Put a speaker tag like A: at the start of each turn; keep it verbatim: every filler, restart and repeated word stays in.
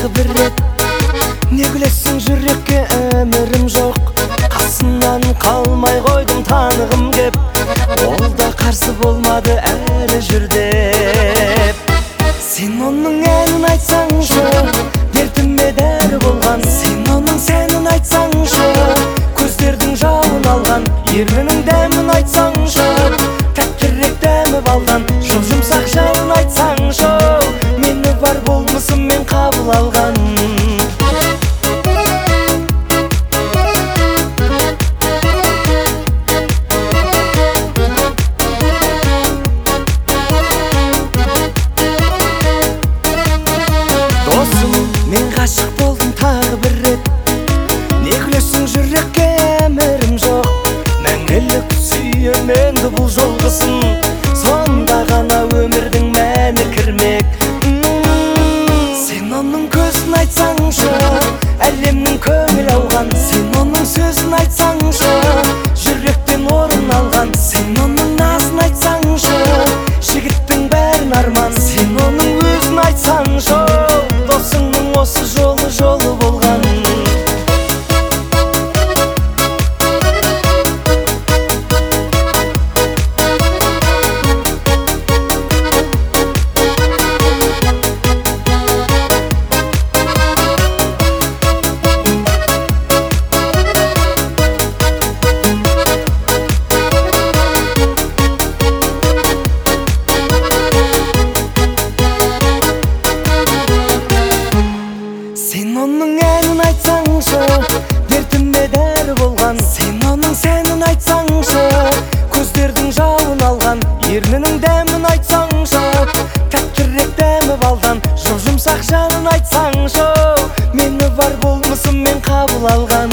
A: тағы бір рет. Не күлесің жүрекке өмірім жоқ, қасымнан қалмай қойдым танығым кеп. Ол да қарсы болмады әлі жүр деп. Сен оның әнін айтсаңшы, дертіме дәрі болған. Сен оның сәнін айтсаңшы, көздердің жауын алған. Ернінің дәмін айтсаңшы, тәттірек дәмі балдан. Жұп-жұмсақ жайын айтсаңшы, мені бар болмысыммен қабыл алған. Досым, мен ғашық болдым тағы бір рет. Не күлесің жүрекке өмірім жоқ, мәңгілік сүйем енді бұл жолғысын. Сонда ғана өмірдің мәні кірмек. Сен оның көзін айтсаңшы, әлемнің көңіл ауған. Сен оның сөзін айтсаңшы, жүректен орын алған. Сен оның назын айтсаңшы, жігіттің бәрін арман. Сен оның өзін айтсаңшы, досыңның осы жолы жолы болған. Сен оның әнін айтсаңшы, дертіме дәрі болған. Сен оның сәнін айтсаңшы, көздердің жауын алған. Ернінің дәмін айтсаңшы, тәттірек дәмі балдан. Жұп-жұмсақ жанын айтсаңшы, мені бар болмысыммен қабыл алған.